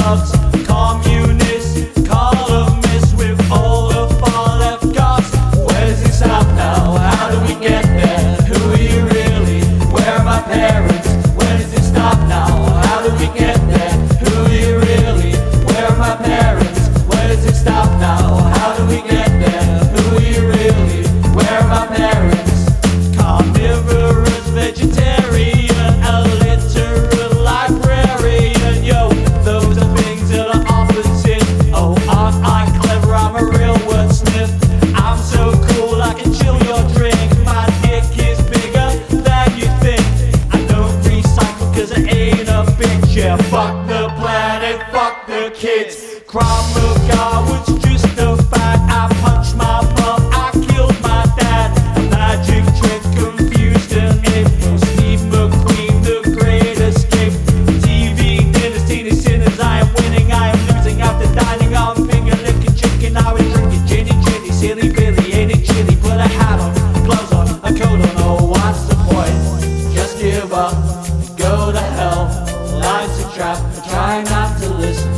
thugs, communists, columnists with all the far left gods. Where does it stop now? How do we get there? Who are you really? Where are my parents? Where does it stop now? How do we get there? Who are you really? Where are my parents? Where does it stop now? How do we get there? Who are you really? Where are my parents? Carnivorous, vegetarian, illiterate, librarian. Yo, those are things that are opposite. Oh, aren't I clever? I'm a real wordsmith. I'm so cool, I can chill your drink. My dick is bigger than you think. I don't recycle cause I ain't a bitch. Yeah, fuck the planet, fuck the kids. Krav Maga was just a fad. I punched my mom, I killed my dad. A magic trick confused an ape. Steve McQueen, the great escape. TV dinners, teeny sinners. I am winning, I am losing. After dining on finger licking chicken, I was drinking ginny, silly Billy, ain't it chilly? Put a hat on, gloves on, a coat on. Oh, what's the point? Just give up, go to hell. Life's a trap, try not to listen.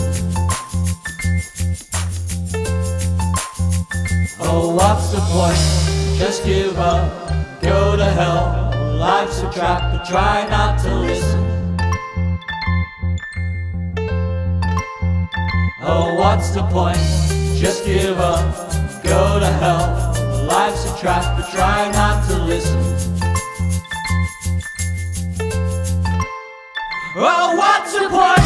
Oh, what's the point? Just give up, go to hell. Life's a trap, but try not to listen. Oh, what's the point? Just give up, go to hell. Life's a trap, but try not to listen. Oh, what's the point?